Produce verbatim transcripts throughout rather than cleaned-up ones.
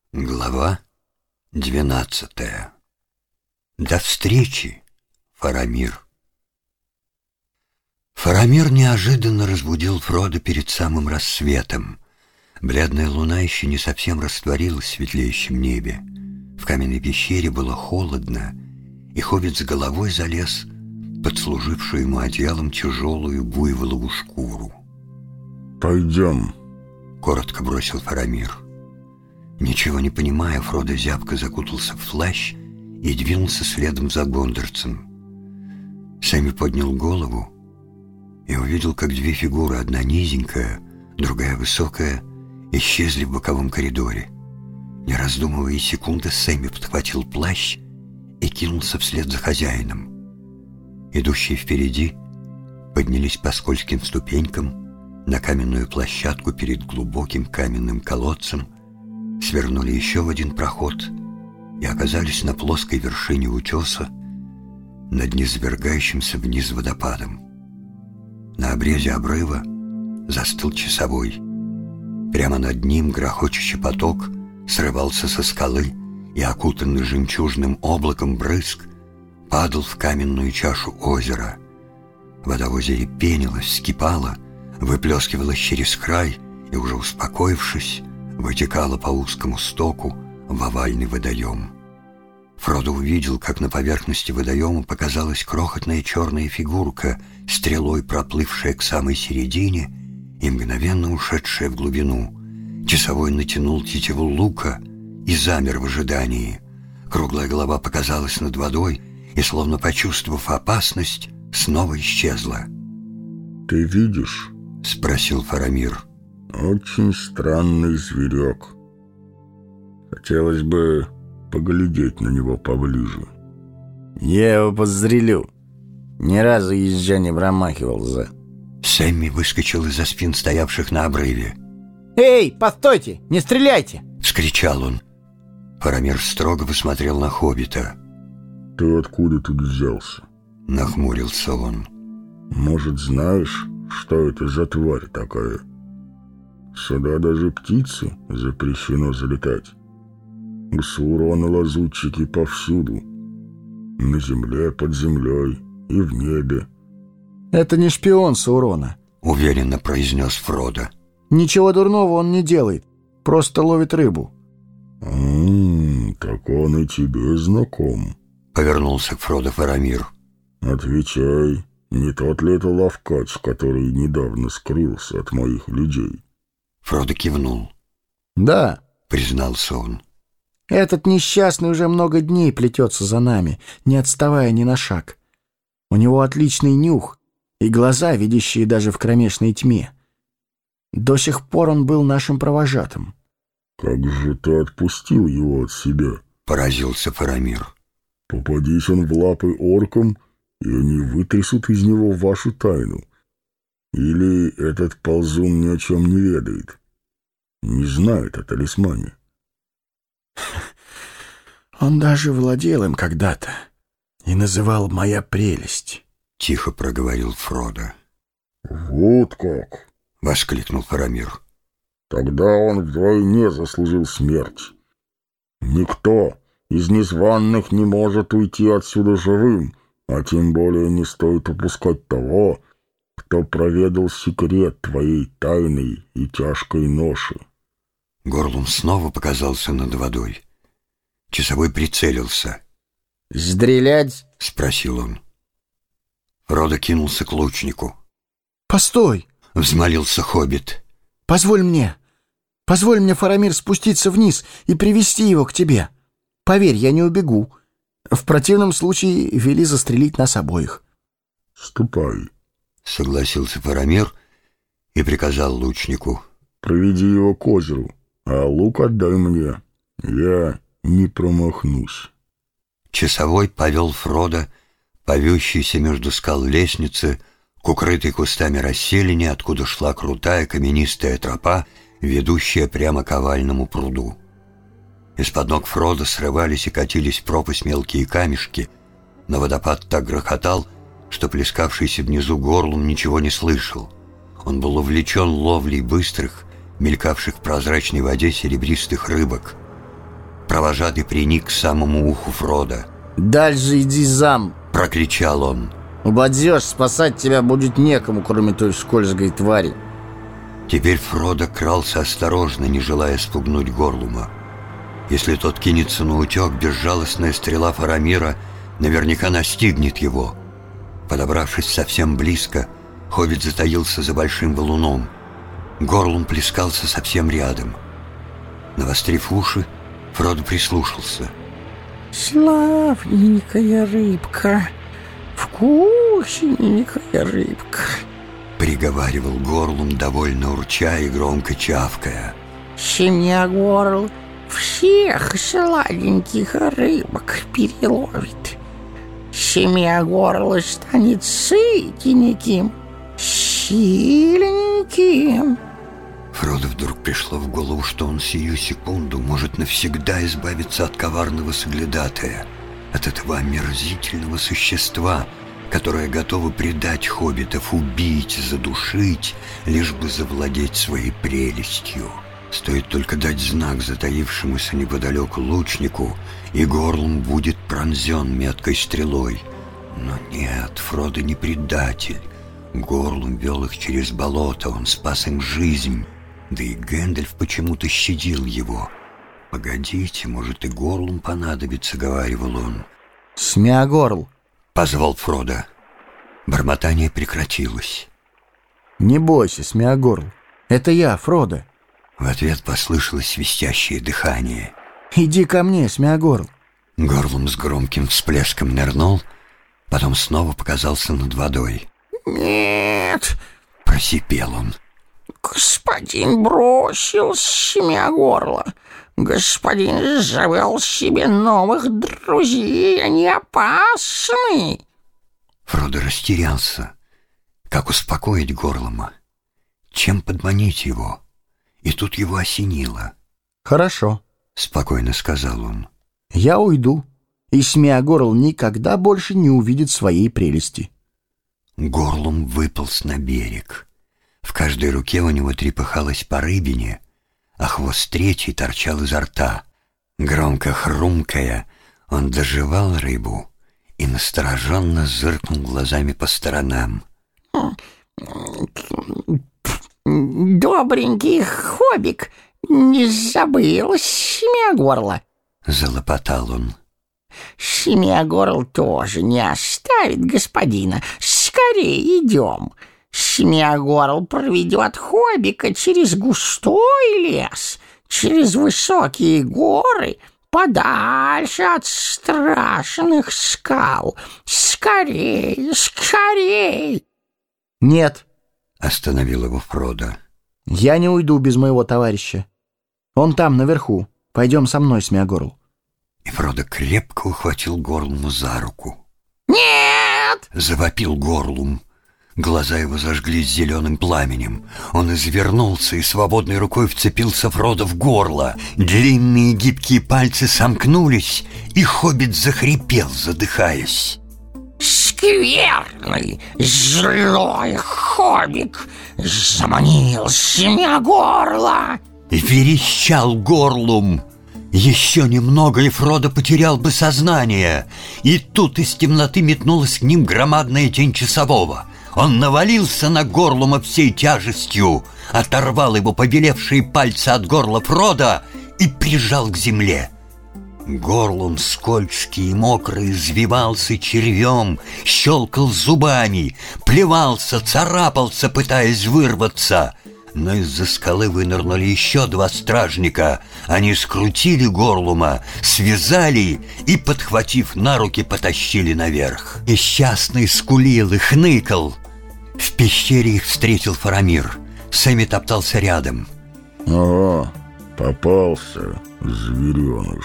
Глава двенадцатая. До встречи, Фарамир. Фарамир неожиданно разбудил Фродо перед самым рассветом. Бледная луна еще не совсем растворилась в светлеющем небе. В каменной пещере было холодно, и хоббит с головой залез под служившую ему одеялом тяжелую буйволову шкуру. «Пойдем», — коротко бросил Фарамир. Ничего не понимая, Фродо зябко закутался в плащ и двинулся следом за гондорцем. Сэми поднял голову и увидел, как две фигуры, одна низенькая, другая высокая, исчезли в боковом коридоре. Не раздумывая и секунды, Сэми подхватил плащ и кинулся вслед за хозяином. Идущие впереди поднялись по скользким ступенькам на каменную площадку перед глубоким каменным колодцем, свернули еще в один проход и оказались на плоской вершине утеса над низвергающимся вниз водопадом. На обрезе обрыва застыл часовой. Прямо над ним грохочущий поток срывался со скалы, и окутанный жемчужным облаком брызг падал в каменную чашу озера. Вода в озере пенилась, вскипала, выплескивалась через край и, уже успокоившись, вытекала по узкому стоку в овальный водоем. Фродо увидел, как на поверхности водоема показалась крохотная черная фигурка, стрелой проплывшая к самой середине и мгновенно ушедшая в глубину. Часовой натянул тетиву лука и замер в ожидании. Круглая голова показалась над водой и, словно почувствовав опасность, снова исчезла. «Ты видишь?» — спросил Фарамир. «Очень странный зверек. Хотелось бы поглядеть на него поближе». «Я его подстрелю. Ни разу езжа не промахивался». Сэмми выскочил из-за спин стоявших на обрыве. «Эй, постойте! Не стреляйте!» — вскричал он. Фарамир строго посмотрел на хоббита. «Ты откуда тут взялся?» — нахмурился он. «Может, знаешь, что это за тварь такая? Сюда даже птице запрещено залетать. У Саурона лазутчики повсюду. На земле, под землей и в небе». «Это не шпион Саурона», — уверенно произнес Фродо. «Ничего дурного он не делает, просто ловит рыбу». «М-м, так он и тебе знаком», — повернулся к Фродо Фарамир. «Отвечай, не тот ли это ловкач, который недавно скрылся от моих людей?» Фродо кивнул. «Да», — признался он. «Этот несчастный уже много дней плетется за нами, не отставая ни на шаг. У него отличный нюх и глаза, видящие даже в кромешной тьме. До сих пор он был нашим провожатым». «Как же ты отпустил его от себя?» — поразился Фарамир. «Попадись он в лапы оркам, и они вытрясут из него вашу тайну. Или этот ползун ни о чем не ведает, не знает о талисмане?» «Он даже владел им когда-то и называл «моя прелесть», — тихо проговорил Фродо. «Вот как!» — воскликнул Фарамир. «Тогда он вдвойне заслужил смерть. Никто из незваных не может уйти отсюда живым, а тем более не стоит упускать того, кто проведал секрет твоей тайной и тяжкой ноши». Горлум снова показался над водой. Часовой прицелился. «Стрелять?» — спросил он. Фродо кинулся к лучнику. «Постой!» — взмолился хоббит. «Позволь мне, позволь мне, Фарамир, спуститься вниз и привести его к тебе. Поверь, я не убегу. В противном случае вели застрелить нас обоих». «Ступай», — согласился Фарамир и приказал лучнику. «Проведи его к озеру, а лук отдай мне. Я не промахнусь». Часовой повел Фродо по вьющейся между скал лестницы к укрытой кустами расселине, откуда шла крутая каменистая тропа, ведущая прямо к овальному пруду. Из-под ног Фродо срывались и катились в пропасть мелкие камешки, но водопад так грохотал, что плескавшийся внизу Горлум ничего не слышал. Он был увлечен ловлей быстрых, мелькавших в прозрачной воде серебристых рыбок. Провожатый приник к самому уху Фрода. «Дальше иди зам!» — прокричал он. «Упадешь, спасать тебя будет некому, кроме той скользкой твари». Теперь Фродо крался осторожно, не желая спугнуть Горлума. Если тот кинется на утек, безжалостная стрела Фарамира наверняка настигнет его. Подобравшись совсем близко, хоббит затаился за большим валуном. Горлум плескался совсем рядом. Навострив уши, Фродо прислушался. «Славненькая рыбка, вкусненькая рыбка», — приговаривал Горлум, довольно урча и громко чавкая. «Семья горл всех сладеньких рыбок переловит. Семья горла станет сытеньким, сильненьким». Фродо вдруг пришло в голову, что он сию секунду может навсегда избавиться от коварного соглядатая, от этого омерзительного существа, которое готово предать хоббитов, убить, задушить, лишь бы завладеть своей прелестью. Стоит только дать знак затаившемуся неподалеку лучнику, и Горлум будет пронзен меткой стрелой. Но нет, Фродо не предатель. Горлум вел их через болото, он спас им жизнь. Да и Гэндальф почему-то щадил его. «Погодите, может, и Горлум понадобится», — говаривал он. «Смеагорл!» — позвал Фродо. Бормотание прекратилось. «Не бойся, Смеагорл. Это я, Фродо». В ответ послышалось свистящее дыхание. «Иди ко мне, Смеагорл». Горлум с громким всплеском нырнул, потом снова показался над водой. «Нет!» — просипел он. «Господин бросил семя горла. Господин завел себе новых друзей, они опасны». Фродо растерялся. Как успокоить Горлума? Чем подманить его? И тут его осенило. «Хорошо», — спокойно сказал он. «Я уйду, и Смеагорл никогда больше не увидит своей прелести». Горлум выполз на берег. В каждой руке у него трепыхалась по рыбине, а хвост третий торчал изо рта. Громко хрумкая, он дожевал рыбу и настороженно зыркнул глазами по сторонам. «Добренький хоббик не забыл семя горла», — залопотал он. «Семя горл тоже не оставит господина. Скорее идем. Семя горл проведет хоббика через густой лес, через высокие горы, подальше от страшных скал. Скорей, скорей!» «Нет», — остановил его Фродо. «я не уйду без моего товарища. Он там, наверху. Пойдем со мной, Смеагорл». И Фродо крепко ухватил Горлуму за руку. «Нет!» — завопил Горлум. Глаза его зажглись зеленым пламенем. Он извернулся и свободной рукой вцепился Фродо в горло. Длинные гибкие пальцы сомкнулись, и хоббит захрипел, задыхаясь. «Скверный, злой хоббик заманил семя горла!» Верещал Горлум. Еще немного, и Фродо потерял бы сознание. И тут из темноты метнулась к ним громадная тень часового. Он навалился на Горлума всей тяжестью, оторвал его побелевшие пальцы от горла Фродо и прижал к земле. Горлум, скользкий и мокрый, извивался червем, щелкал зубами, плевался, царапался, пытаясь вырваться. Но из-за скалы вынырнули еще два стражника. Они скрутили Горлума, связали и, подхватив на руки, потащили наверх. Несчастный скулил и хныкал. В пещере их встретил Фарамир. Сэмми топтался рядом. «Ага, попался, звереныш».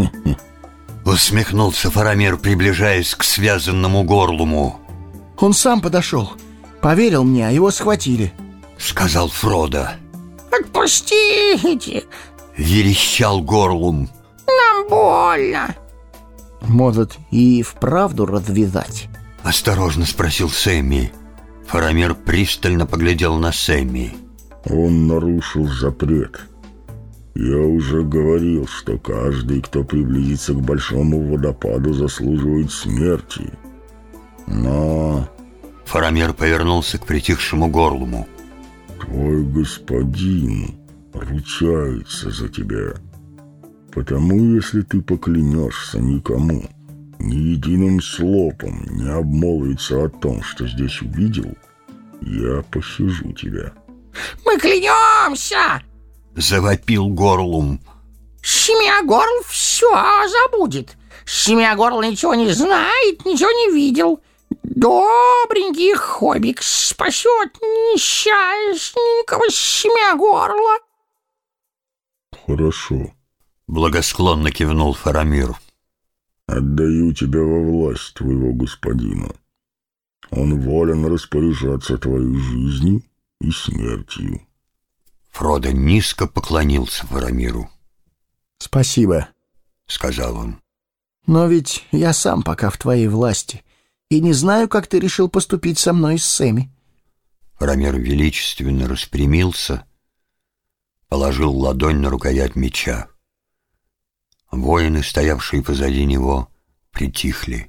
Усмехнулся Фарамир, приближаясь к связанному Горлуму. «Он сам подошел. Поверил мне, а его схватили», — сказал Фродо. «Отпустите! — верещал Горлум. Нам больно!» «Может, и вправду развязать?» — осторожно спросил Сэмми. Фарамир пристально поглядел на Сэмми. «Он нарушил запрет. Я уже говорил, что каждый, кто приблизится к большому водопаду, заслуживает смерти. Но... Фарамир повернулся к притихшему Горлуму. Твой господин ручается за тебя. Потому, если ты поклянешься никому, ни единым словом не обмолвится о том, что здесь увидел, я пощажу тебя. Мы клянемся! Завопил Горлум. Семиагорл все забудет. Семиагорл ничего не знает, ничего не видел. Добренький Хоббик спасет несчастненького Семиагорла. Хорошо. Благосклонно кивнул Фарамир. Отдаю тебя во власть твоего господина. Он волен распоряжаться твоей жизнью и смертью. Фродо низко поклонился Фарамиру. «Спасибо», — сказал он. «но ведь я сам пока в твоей власти, и не знаю, как ты решил поступить со мной и с Сэмми». Фарамир величественно распрямился, положил ладонь на рукоять меча. Воины, стоявшие позади него, притихли.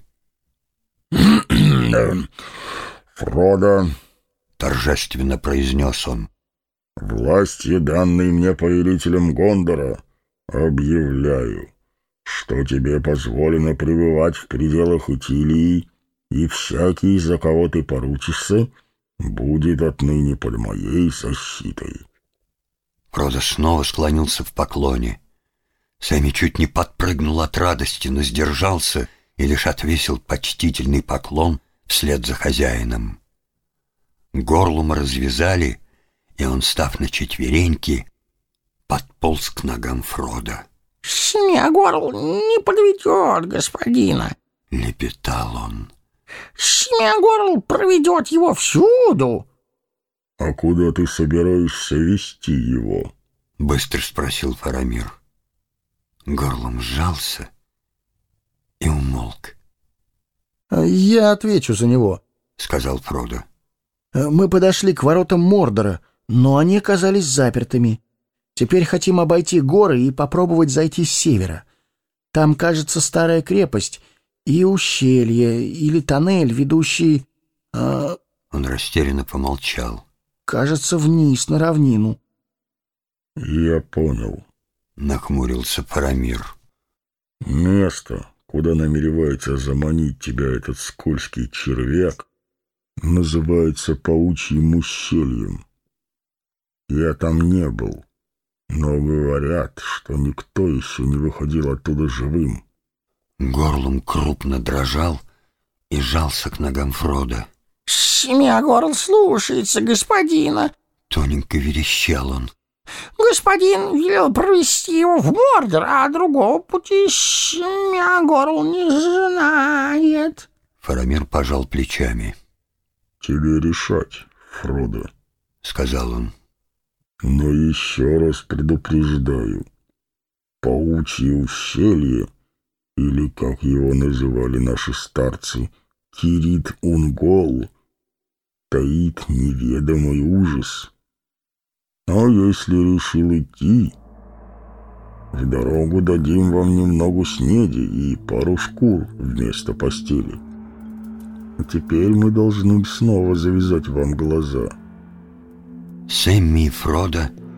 «Фродо», — торжественно произнес он, — «властью, данной мне повелителем Гондора, объявляю, что тебе позволено пребывать в пределах Итилии, и всякий, за кого ты поручишься, будет отныне под моей защитой». Фродо снова склонился в поклоне. Сэмми чуть не подпрыгнул от радости, но сдержался и лишь отвесил почтительный поклон вслед за хозяином. Горлума развязали, и он, став на четвереньки, подполз к ногам Фродо. «Семиагорл не подведет господина», — лепетал он. «Семиагорл проведет его всюду». «А куда ты собираешься вести его?» — быстро спросил Фарамир. Горлум сжался и умолк. «Я отвечу за него», — сказал Фродо. «Мы подошли к воротам Мордора, но они оказались запертыми. Теперь хотим обойти горы и попробовать зайти с севера. Там, кажется, старая крепость и ущелье, или тоннель, ведущий...» э, Он растерянно помолчал. «Кажется, вниз, на равнину». «Я понял», — нахмурился Фарамир. «Место, куда намеревается заманить тебя этот скользкий червяк, называется Паучьим ущельем. Я там не был, но говорят, что никто еще не выходил оттуда живым». Горлум крупно дрожал и жался к ногам Фродо. «Семиагорл слушается господина», — тоненько верещал он. «Господин велел провести его в Мордор, а другого пути Семиагорл не знает». Фарамир пожал плечами. «Тебе решать, Фродо», — сказал он. «Но еще раз предупреждаю, Паучье ущелье, или, как его называли наши старцы, Кирит-Унгол, таит неведомый ужас. А если решил идти, в дорогу дадим вам немного снеди и пару шкур вместо постели. А теперь мы должны снова завязать вам глаза». Сэмми и Фродо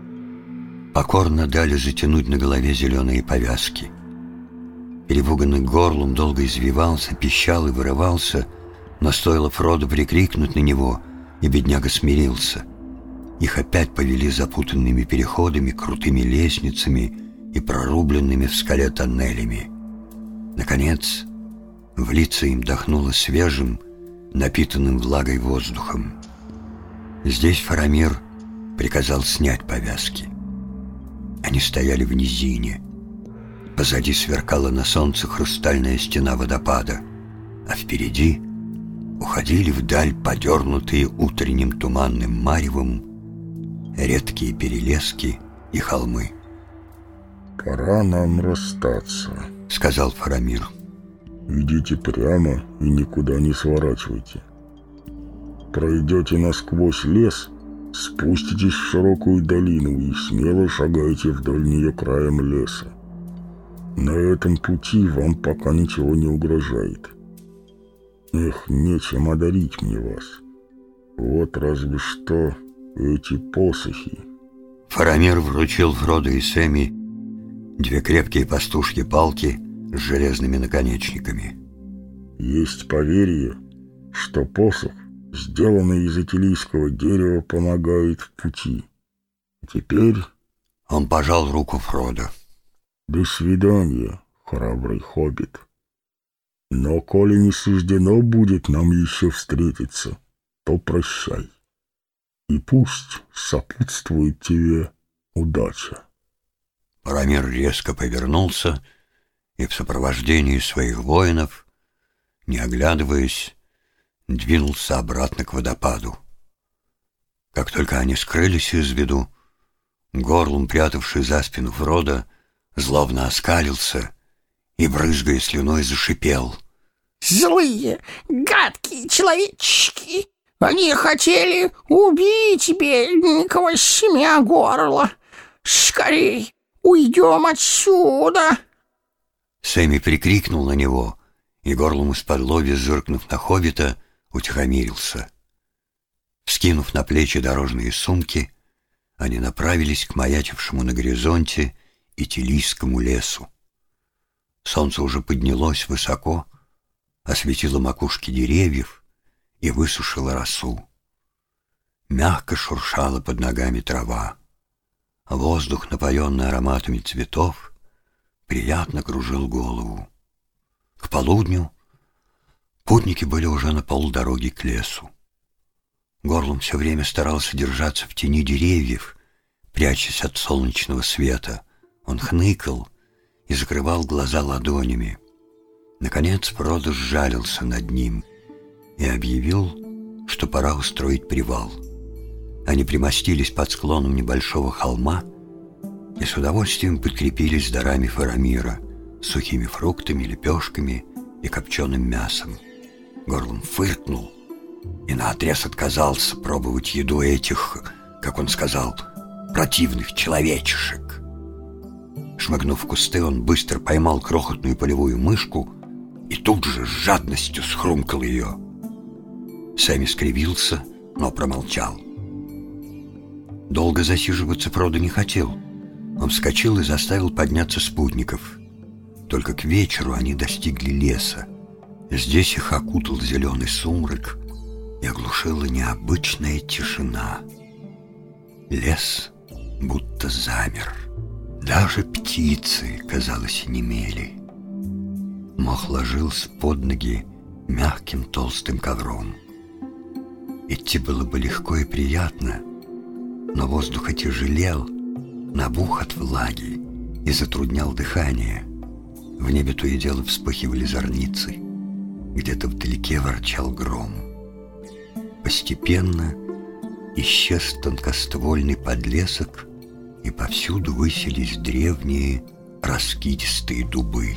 покорно дали затянуть на голове зеленые повязки. Перепуганный Горлум долго извивался, пищал и вырывался, но стоило Фродо прикрикнуть на него, и бедняга смирился. Их опять повели запутанными переходами, крутыми лестницами и прорубленными в скале тоннелями. Наконец, в лица им дохнуло свежим, напитанным влагой воздухом. Здесь Фарамир приказал снять повязки. Они стояли в низине. Позади сверкала на солнце хрустальная стена водопада, а впереди уходили вдаль подернутые утренним туманным маревом редкие перелески и холмы. «Пора нам расстаться», — сказал Фарамир. «Идите прямо и никуда не сворачивайте. Пройдете насквозь лес, Спуститесь в широкую долину и смело шагайте вдоль нее краем леса. На этом пути вам пока ничего не угрожает. Эх, нечем одарить мне вас. Вот разве что эти посохи. Фарамир вручил Фродо и Сэмми две крепкие пастушьи палки с железными наконечниками. Есть поверье, что посох, сделанный из этилийского дерева, помогает в пути. Теперь... Он пожал руку Фродо. До свидания, храбрый хоббит. Но коли не суждено будет нам еще встретиться, то прощай. И пусть сопутствует тебе удача. Фарамир резко повернулся и в сопровождении своих воинов, не оглядываясь, двинулся обратно к водопаду. Как только они скрылись из виду, Горлум, прятавший за спину Фродо, злобно оскалился и, брызгая слюной, зашипел. «Злые, гадкие человечки! Они хотели убить бедненького Семиагорла! Скорей уйдем отсюда!» Сэмми прикрикнул на него, и Горлум исподлобья, зыркнув на хоббита, утихомирился. Вскинув на плечи дорожные сумки, они направились к маячившему на горизонте Итилийскому лесу. Солнце уже поднялось высоко, осветило макушки деревьев и высушило росу. Мягко шуршала под ногами трава. Воздух, напоенный ароматами цветов, приятно кружил голову. К полудню путники были уже на полдороги к лесу. Горлум все время старался держаться в тени деревьев, прячась от солнечного света. Он хныкал и закрывал глаза ладонями. Наконец Фродо сжалился над ним и объявил, что пора устроить привал. Они примостились под склоном небольшого холма и с удовольствием подкрепились дарами Фарамира, сухими фруктами, лепешками и копченым мясом. Горлум фыркнул и наотрез отказался пробовать еду этих, как он сказал, противных человечешек. Шмыгнув в кусты, он быстро поймал крохотную полевую мышку и тут же с жадностью схрумкал ее. Сэмми скривился, но промолчал. Долго засиживаться Фродо не хотел. Он вскочил и заставил подняться спутников. Только к вечеру они достигли леса. Здесь их окутал зеленый сумрак и оглушила необычная тишина. Лес будто замер. Даже птицы, казалось, онемели. Мох ложился под ноги мягким толстым ковром. Идти было бы легко и приятно, но воздух отяжелел, набух от влаги и затруднял дыхание. В небе то и дело вспыхивали зорницы. Где-то вдалеке ворчал гром. Постепенно исчез тонкоствольный подлесок, и повсюду высились древние раскидистые дубы.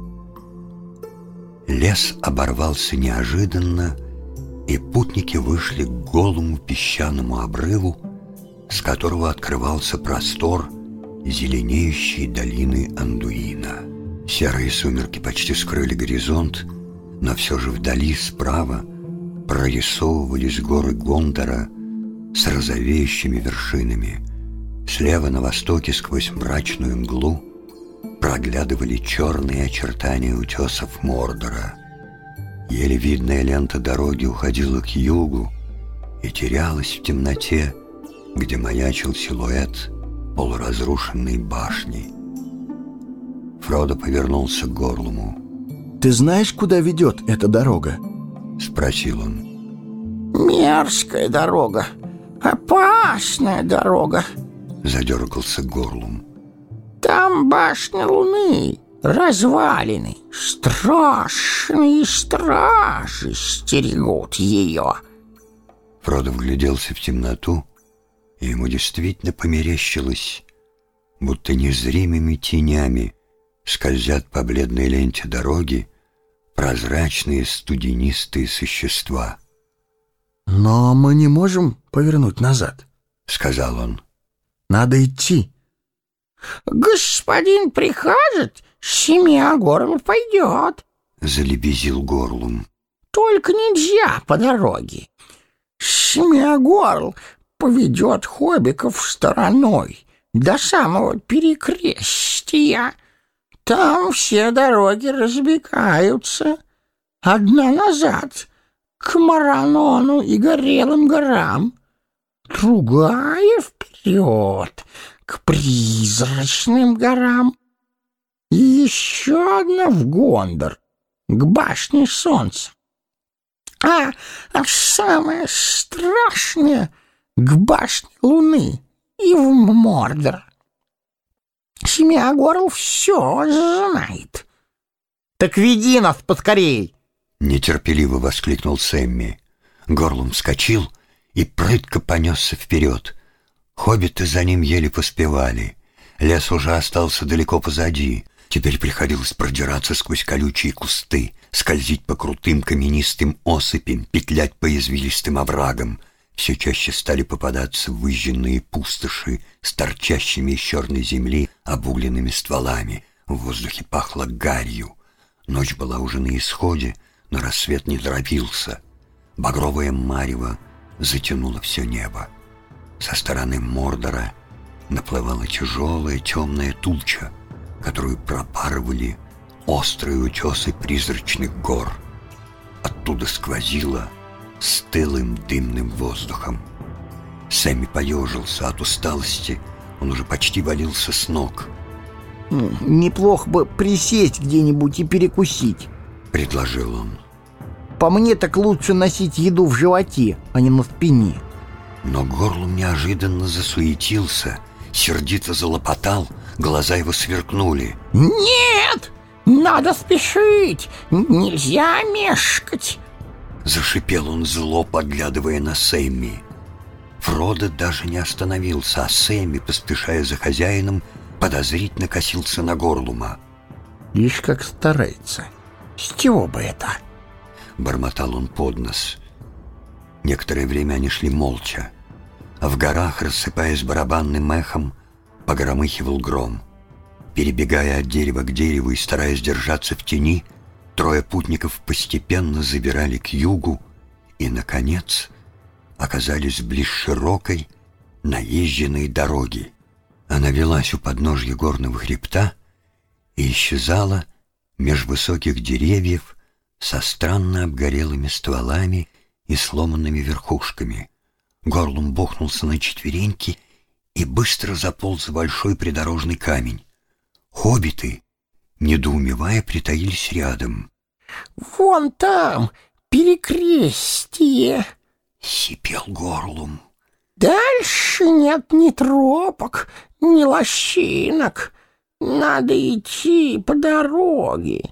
Лес оборвался неожиданно, и путники вышли к голому песчаному обрыву, с которого открывался простор зеленеющей долины Андуина. Серые сумерки почти скрыли горизонт, но все же вдали справа прорисовывались горы Гондора с розовеющими вершинами. Слева на востоке сквозь мрачную мглу проглядывали черные очертания утесов Мордора. Еле видная лента дороги уходила к югу и терялась в темноте, где маячил силуэт полуразрушенной башни. Фродо повернулся к Горлуму. «Ты знаешь, куда ведет эта дорога?» — спросил он. «Мерзкая дорога, опасная дорога», — задергался Горлум. «Там башня Луны, развалины, страшные стражи стерегут ее». Фродо вгляделся в темноту, и ему действительно померещилось, будто незримыми тенями скользят по бледной ленте дороги прозрачные студенистые существа. «Но мы не можем повернуть назад». сказал он. Надо идти. Господин прикажет, семья Горлов пойдет, залебезил Горлум. Только нельзя по дороге. Семья Горл поведет хоббиков стороной до самого перекрестия. Там все дороги разбегаются. Одна назад, к Маранону и Горелым горам, другая вперед, к Призрачным горам, и еще одна в Гондор, к башне солнца. А, а самое страшное — к башне луны и в Мордор. Семья Горл все знает. Так веди нас поскорей! Нетерпеливо воскликнул Сэмми. Горлум вскочил и прытко понесся вперед. Хоббиты за ним еле поспевали. Лес уже остался далеко позади. Теперь приходилось продираться сквозь колючие кусты, скользить по крутым каменистым осыпям, петлять по извилистым оврагам. Все чаще стали попадаться выжженные пустоши с торчащими из черной земли обугленными стволами. В воздухе пахло гарью. Ночь была уже на исходе, но рассвет не торопился. Багровое марево затянуло все небо. Со стороны Мордора наплывала тяжелая темная туча, которую пропарывали острые утесы призрачных гор. Оттуда сквозило стылым дымным воздухом. Сэмми поежился от усталости, он уже почти валился с ног. «Неплохо бы присесть где-нибудь и перекусить», — предложил он. «По мне так лучше носить еду в животе, а не на спине». Но Горлум неожиданно засуетился, сердито залопотал, глаза его сверкнули. «Нет! Надо спешить! Нельзя мешкать!» Зашипел он зло, поглядывая на Сэмми. Фродо даже не остановился, а Сэмми, поспешая за хозяином, подозрительно косился на Горлума. «Ишь, как старается! С чего бы это?» Бормотал он под нос. Некоторое время они шли молча. А в горах, рассыпаясь барабанным эхом, погромыхивал гром. Перебегая от дерева к дереву и стараясь держаться в тени, трое путников постепенно забирали к югу и, наконец, оказались близ широкой, наезженной дороги. Она велась у подножья горного хребта и исчезала меж высоких деревьев со странно обгорелыми стволами и сломанными верхушками. Горлум бухнулся на четвереньки и быстро заполз в большой придорожный камень. Хоббиты, недоумевая, притаились рядом. «Вон там перекрестие!» — сипел Горлум. «Дальше нет ни тропок, ни лощинок. Надо идти по дороге.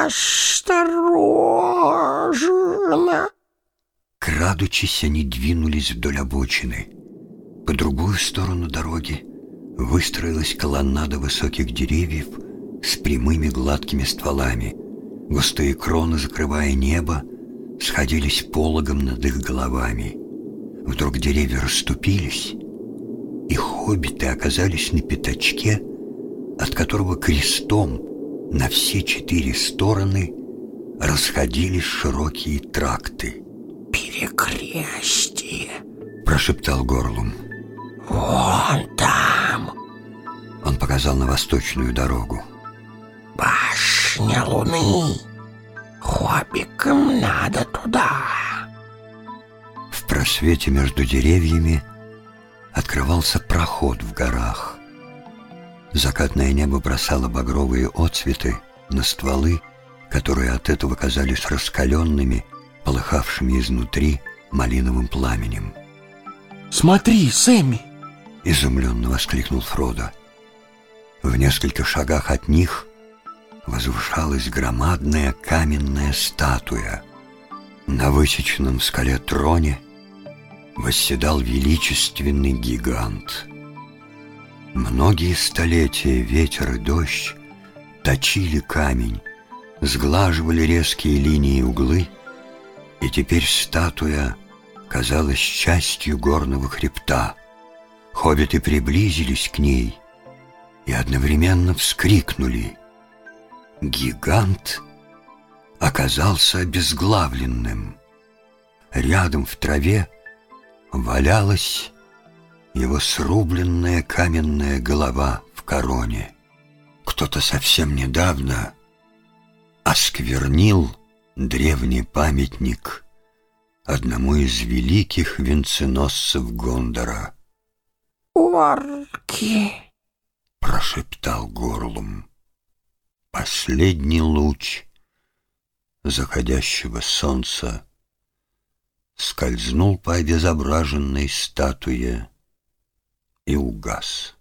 Осторожно!» Крадучись, они двинулись вдоль обочины. По другую сторону дороги выстроилась колоннада высоких деревьев с прямыми гладкими стволами. Густые кроны, закрывая небо, сходились пологом над их головами. Вдруг деревья расступились, и хоббиты оказались на пятачке, от которого крестом на все четыре стороны расходились широкие тракты. «Перекрестие!» — прошептал Горлум. «Вон там!» Он показал на восточную дорогу. «Башня луны! Хоббикам надо туда!» В просвете между деревьями открывался проход в горах. Закатное небо бросало багровые отцветы на стволы, которые от этого казались раскаленными, полыхавшими изнутри малиновым пламенем. «Смотри, Сэмми!» — изумленно воскликнул Фродо. В нескольких шагах от них возвышалась громадная каменная статуя. На высеченном в скале троне восседал величественный гигант. Многие столетия ветер и дождь точили камень, сглаживали резкие линии и углы, и теперь статуя казалась частью горного хребта, Хоббиты приблизились к ней и одновременно вскрикнули. Гигант оказался обезглавленным. Рядом в траве валялась его срубленная каменная голова в короне. Кто-то совсем недавно осквернил древний памятник одному из великих венценосцев Гондора. «Орки!» — прошептал Горлум. Последний луч заходящего солнца скользнул по обезображенной статуе и угас.